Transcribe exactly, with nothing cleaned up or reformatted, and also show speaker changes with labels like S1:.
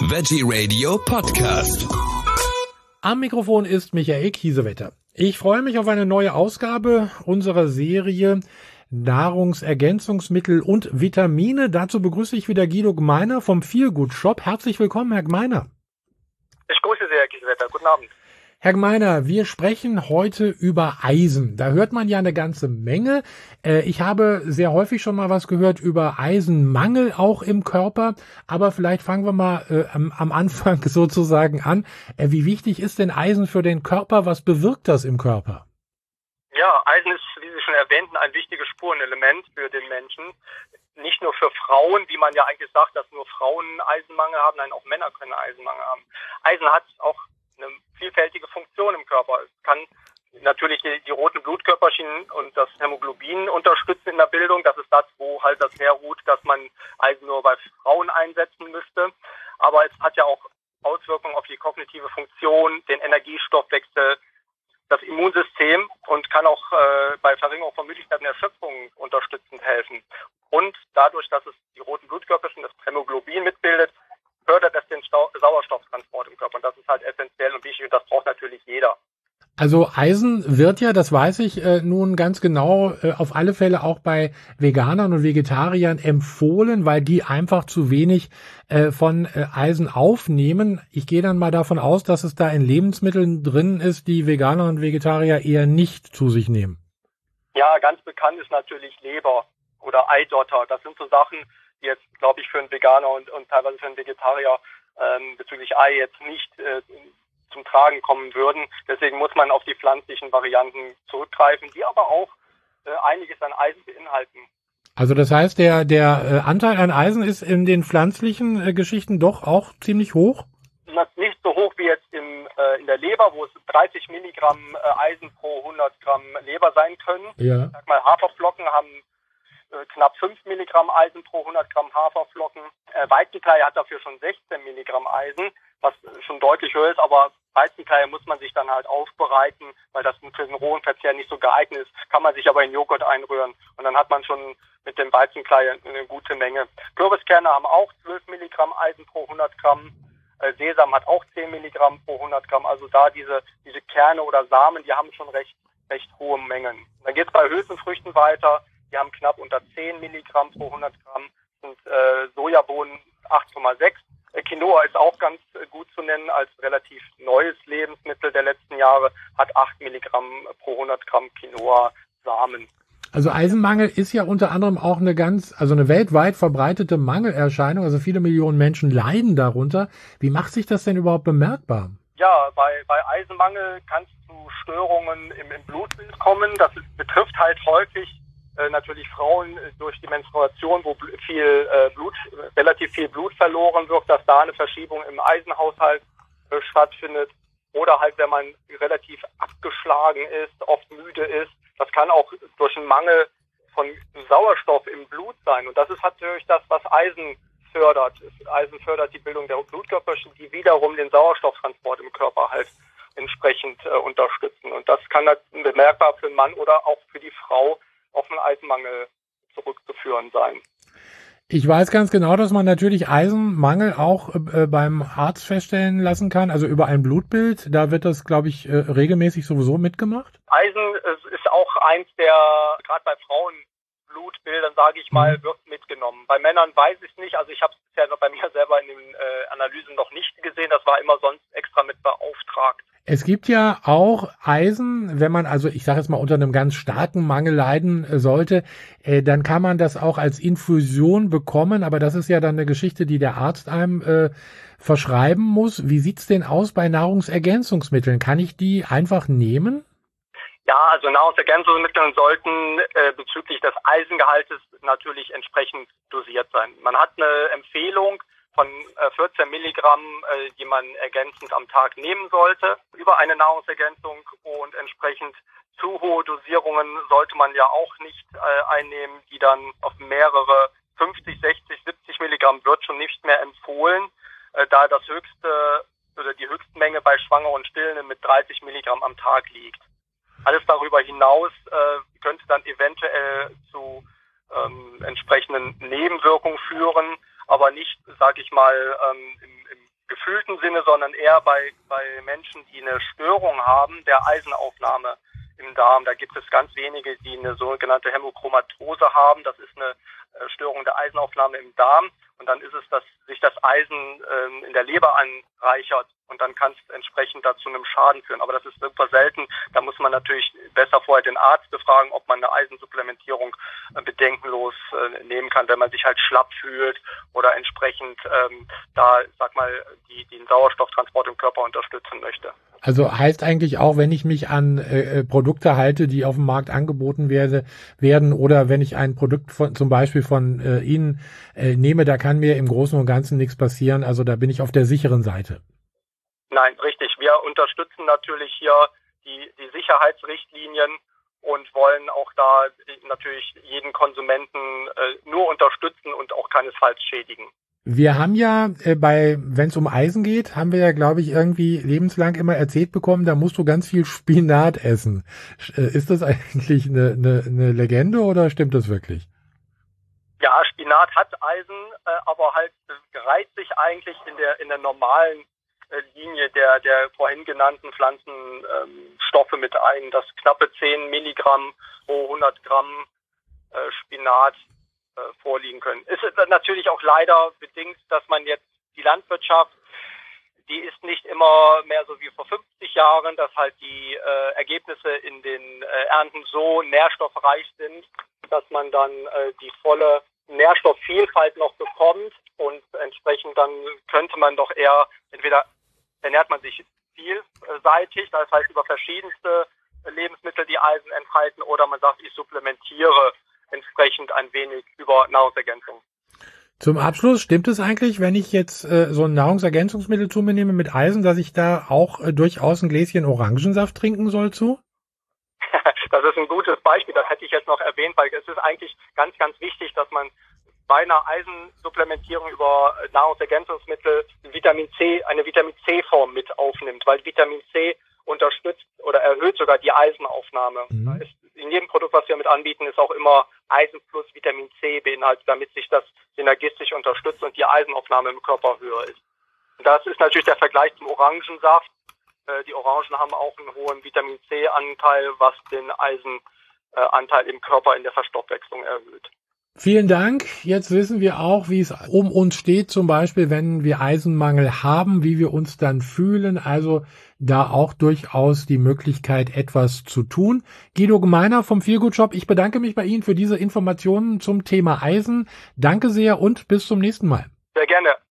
S1: Veggie Radio Podcast.
S2: Am Mikrofon ist Michael Kiesewetter. Ich freue mich auf eine neue Ausgabe unserer Serie Nahrungsergänzungsmittel und Vitamine. Dazu begrüße ich wieder Guido Gmeiner vom Feelgood Shop. Herzlich willkommen, Herr Gmeiner.
S3: Ich grüße Sie, Herr Kiesewetter. Guten Abend.
S2: Herr Gmeiner, wir sprechen heute über Eisen. Da hört man ja eine ganze Menge. Äh, ich habe sehr häufig schon mal was gehört über Eisenmangel auch im Körper. Aber vielleicht fangen wir mal äh, am, am Anfang sozusagen an. Äh, wie wichtig ist denn Eisen für den Körper? Was bewirkt das im Körper?
S3: Ja, Eisen ist, wie Sie schon erwähnten, ein wichtiges Spurenelement für den Menschen. Nicht nur für Frauen, wie man ja eigentlich sagt, dass nur Frauen Eisenmangel haben. Nein, auch Männer können Eisenmangel haben. Eisen hat auch eine vielfältige Funktion im Körper. Es kann natürlich die, die roten Blutkörperchen und das Hämoglobin unterstützen in der Bildung. Das ist das, wo halt das herruht, dass man Eisen nur bei Frauen einsetzen müsste. Aber es hat ja auch Auswirkungen auf die kognitive Funktion, den Energiestoffwechsel, das Immunsystem und kann auch äh, bei Verringerung von Müdigkeit und Erschöpfung unterstützend helfen. Und dadurch, dass es die roten Blutkörperchen, das Hämoglobin mitbildet, fördert es den Stau- Sauerstofftransport im Körper. Und das ist halt essentiell und wichtig und das braucht natürlich jeder.
S2: Also Eisen wird ja, das weiß ich äh, nun ganz genau, äh, auf alle Fälle auch bei Veganern und Vegetariern empfohlen, weil die einfach zu wenig äh, von äh, Eisen aufnehmen. Ich gehe dann mal davon aus, dass es da in Lebensmitteln drin ist, die Veganer und Vegetarier eher nicht zu sich nehmen.
S3: Ja, ganz bekannt ist natürlich Leber oder Eidotter. Das sind so Sachen, die jetzt, glaube ich, für einen Veganer und, und teilweise für einen Vegetarier ähm, bezüglich Ei jetzt nicht äh, zum Tragen kommen würden. Deswegen muss man auf die pflanzlichen Varianten zurückgreifen, die aber auch äh, einiges an Eisen beinhalten.
S2: Also das heißt, der der äh, Anteil an Eisen ist in den pflanzlichen äh, Geschichten doch auch ziemlich hoch?
S3: Nicht so hoch wie jetzt im, äh, in der Leber, wo es dreißig Milligramm äh, Eisen pro hundert Gramm Leber sein können.
S2: Ja.
S3: Ich sag mal, Haferflocken haben äh, knapp fünf Milligramm Eisen pro hundert Gramm Haferflocken. Äh, Weizenkleie hat dafür schon sechzehn Milligramm Eisen, was schon deutlich höher ist, aber Weizenkleie muss man sich dann halt aufbereiten, weil das für den rohen Verzehr nicht so geeignet ist. Kann man sich aber in Joghurt einrühren und dann hat man schon mit dem Weizenkleie eine gute Menge. Kürbiskerne haben auch zwölf Milligramm Eisen pro hundert Gramm. Äh, Sesam hat auch zehn Milligramm pro hundert Gramm. Also da diese diese Kerne oder Samen, die haben schon recht recht hohe Mengen. Dann geht es bei Hülsenfrüchten weiter. Die haben knapp unter zehn Milligramm pro hundert Gramm. Und äh, Sojabohnen acht Komma sechs. Äh, Quinoa ist auch ganz äh, gut zu nennen als relativ neues Lebensmittel der letzten Jahre. Hat acht Milligramm pro hundert Gramm Quinoa-Samen.
S2: Also Eisenmangel ist ja unter anderem auch eine ganz, also eine weltweit verbreitete Mangelerscheinung. Also viele Millionen Menschen leiden darunter. Wie macht sich das denn überhaupt bemerkbar?
S3: Ja, bei, bei Eisenmangel kann es zu Störungen im, im Blutbild kommen. Das ist, betrifft halt häufig äh, natürlich Frauen äh, durch die Menstruation, wo bl- viel äh, Blut, äh, relativ viel Blut verloren wird, dass da eine Verschiebung im Eisenhaushalt äh, stattfindet. Oder halt, wenn man relativ abgeschlagen ist, oft müde ist. Das kann auch durch einen Mangel von Sauerstoff im Blut sein. Und das ist natürlich das, was Eisen fördert. Eisen fördert die Bildung der Blutkörperchen, die wiederum den Sauerstofftransport im Körper halt entsprechend äh, unterstützen. Und das kann halt bemerkbar für den Mann oder auch für die Frau auf einen Eisenmangel zurückzuführen sein.
S2: Ich weiß ganz genau, dass man natürlich Eisenmangel auch äh, beim Arzt feststellen lassen kann, also über ein Blutbild. Da wird das, glaube ich, äh, regelmäßig sowieso mitgemacht.
S3: Eisen äh, ist auch eins der, gerade bei Frauen, Blutbildern, sage ich mal, wird mitgenommen. Bei Männern weiß ich es nicht. Also ich habe es bisher noch bei mir selber in den äh, Analysen noch nicht gesehen. Das war immer sonst extra mit beauftragt.
S2: Es gibt ja auch Eisen, wenn man also, ich sage jetzt mal, unter einem ganz starken Mangel leiden äh, sollte, äh, dann kann man das auch als Infusion bekommen. Aber das ist ja dann eine Geschichte, die der Arzt einem äh, verschreiben muss. Wie sieht's denn aus bei Nahrungsergänzungsmitteln? Kann ich die einfach nehmen?
S3: Ja, also Nahrungsergänzungsmittel sollten äh, bezüglich des Eisengehaltes natürlich entsprechend dosiert sein. Man hat eine Empfehlung von äh, vierzehn Milligramm, äh, die man ergänzend am Tag nehmen sollte, über eine Nahrungsergänzung, und entsprechend zu hohe Dosierungen sollte man ja auch nicht äh, einnehmen, die dann auf mehrere fünfzig, sechzig, siebzig Milligramm wird schon nicht mehr empfohlen, äh, da das höchste oder die Höchstmenge bei Schwangeren und Stillenden mit dreißig Milligramm am Tag liegt. Alles darüber hinaus äh, könnte dann eventuell zu ähm, entsprechenden Nebenwirkungen führen, aber nicht, sage ich mal, ähm, im, im gefühlten Sinne, sondern eher bei, bei Menschen, die eine Störung haben der Eisenaufnahme im Darm. Da gibt es ganz wenige, die eine sogenannte Hämochromatose haben. Das ist eine äh, Störung der Eisenaufnahme im Darm. Und dann ist es, dass sich das Eisen ähm, in der Leber anreichert und dann kann es entsprechend dazu einem Schaden führen. Aber das ist super selten. Da muss man natürlich besser vorher den Arzt befragen, ob man eine Eisensupplementierung äh, bedenkenlos äh, nehmen kann, wenn man sich halt schlapp fühlt oder entsprechend ähm, da, sag mal, die, den Sauerstofftransport im Körper unterstützen möchte.
S2: Also heißt eigentlich auch, wenn ich mich an äh, Produkte halte, die auf dem Markt angeboten werde, werden oder wenn ich ein Produkt von, zum Beispiel von äh, Ihnen äh, nehme, da kann mir im Großen und Ganzen nichts passieren. Also da bin ich auf der sicheren Seite.
S3: Nein, richtig. Wir unterstützen natürlich hier die, die Sicherheitsrichtlinien und wollen auch da natürlich jeden Konsumenten äh, nur unterstützen und auch keinesfalls schädigen.
S2: Wir haben ja äh, bei, wenn es um Eisen geht, haben wir ja, glaube ich, irgendwie lebenslang immer erzählt bekommen, da musst du ganz viel Spinat essen. Äh, ist das eigentlich eine, eine, eine Legende oder stimmt das wirklich?
S3: Ja, Spinat hat Eisen, äh, aber halt äh, reiht sich eigentlich in der in der normalen äh, Linie der der vorhin genannten Pflanzenstoffe ähm, mit ein. Das knappe zehn Milligramm pro hundert Gramm äh, Spinat vorliegen können. Ist natürlich auch leider bedingt, dass man jetzt die Landwirtschaft, die ist nicht immer mehr so wie vor fünfzig Jahren, dass halt die äh, Ergebnisse in den äh, Ernten so nährstoffreich sind, dass man dann äh, die volle Nährstoffvielfalt noch bekommt und entsprechend dann könnte man doch eher, entweder ernährt man sich vielseitig, das heißt über verschiedenste Lebensmittel, die Eisen enthalten, oder man sagt, ich supplementiere entsprechend ein wenig über Nahrungsergänzung.
S2: Zum Abschluss, stimmt es eigentlich, wenn ich jetzt äh, so ein Nahrungsergänzungsmittel zu mir nehme mit Eisen, dass ich da auch äh, durchaus ein Gläschen Orangensaft trinken soll zu?
S3: Das ist ein gutes Beispiel, das hätte ich jetzt noch erwähnt, weil es ist eigentlich ganz, ganz wichtig, dass man bei einer Eisensupplementierung über Nahrungsergänzungsmittel Vitamin C, eine Vitamin C-Form mit aufnimmt, weil Vitamin C unterstützt oder erhöht sogar die Eisenaufnahme. Mhm. Da ist in jedem Produkt, was wir mit anbieten, ist auch immer Eisen plus Vitamin C beinhaltet, damit sich das synergistisch unterstützt und die Eisenaufnahme im Körper höher ist. Und das ist natürlich der Vergleich zum Orangensaft. Äh, die Orangen haben auch einen hohen Vitamin C-Anteil, was den Eisenanteil im Körper in der Verstoffwechslung erhöht.
S2: Vielen Dank. Jetzt wissen wir auch, wie es um uns steht, zum Beispiel, wenn wir Eisenmangel haben, wie wir uns dann fühlen. Also da auch durchaus die Möglichkeit, etwas zu tun. Guido Gemeiner vom Feelgood Shop, ich bedanke mich bei Ihnen für diese Informationen zum Thema Eisen. Danke sehr und bis zum nächsten Mal.
S3: Sehr gerne.